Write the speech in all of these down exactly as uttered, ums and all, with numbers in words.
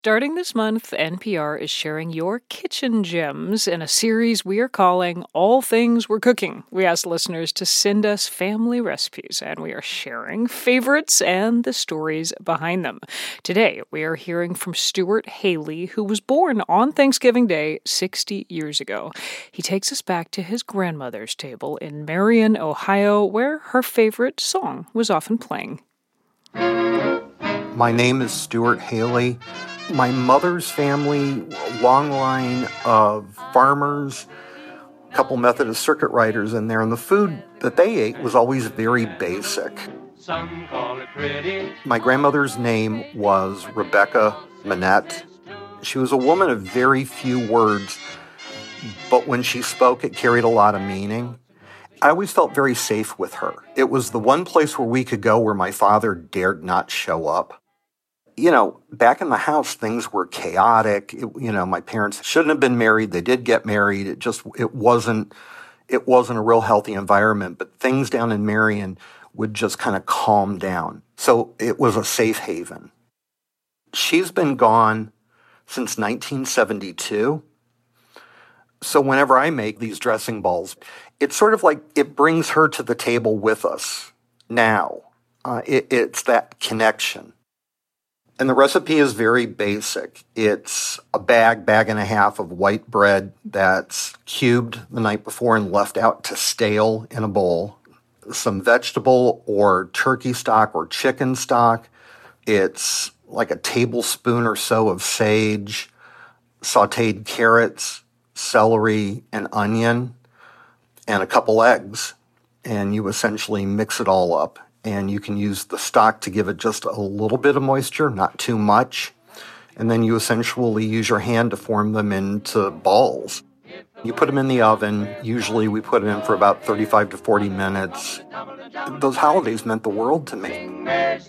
Starting this month, N P R is sharing your kitchen gems in a series we are calling All Things We're Cooking. We asked listeners to send us family recipes, and we are sharing favorites and the stories behind them. Today, we are hearing from Stuart Haley, who was born on Thanksgiving Day sixty years ago. He takes us back to his grandmother's table in Marion, Ohio, where her favorite song was often playing. My name is Stuart Haley. My mother's family, long line of farmers, a couple Methodist circuit riders in there, and the food that they ate was always very basic. Some call it pretty. My grandmother's name was Rebecca Manette. She was a woman of very few words, but when she spoke, it carried a lot of meaning. I always felt very safe with her. It was the one place where we could go where my father dared not show up. You know, back in the house, things were chaotic. It, you know, my parents shouldn't have been married. They did get married. It just, it wasn't, it wasn't a real healthy environment. But things down in Marion would just kind of calm down. So it was a safe haven. She's been gone since nineteen seventy-two. So whenever I make these dressing balls, it's sort of like it brings her to the table with us now. Uh, it, it's that connection. And the recipe is very basic. It's a bag, bag and a half of white bread that's cubed the night before and left out to stale in a bowl. Some vegetable or turkey stock or chicken stock. It's like a tablespoon or so of sage, sauteed carrots, celery, and onion, and a couple eggs. And you essentially mix it all up. And you can use the stock to give it just a little bit of moisture, not too much. And then you essentially use your hand to form them into balls. You put them in the oven. Usually we put it in for about thirty-five to forty minutes. Those holidays meant the world to me.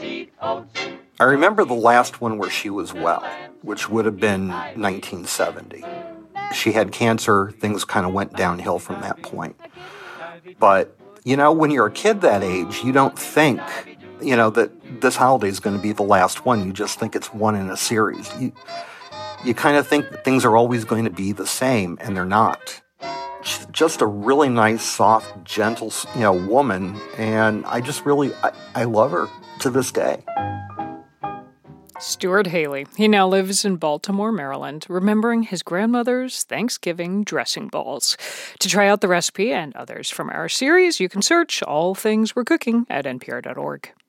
I remember the last one where she was well, which would have been nineteen seventy. She had cancer. Things kind of went downhill from that point. But you know, when you're a kid that age, you don't think, you know, that this holiday is going to be the last one. You just think it's one in a series. You, you kind of think that things are always going to be the same, and they're not. She's just a really nice, soft, gentle, you know, woman, and I just really, I, I love her to this day. Stuart Haley. He now lives in Baltimore, Maryland, remembering his grandmother's Thanksgiving dressing balls. To try out the recipe and others from our series, you can search All Things We're Cooking at N P R dot org.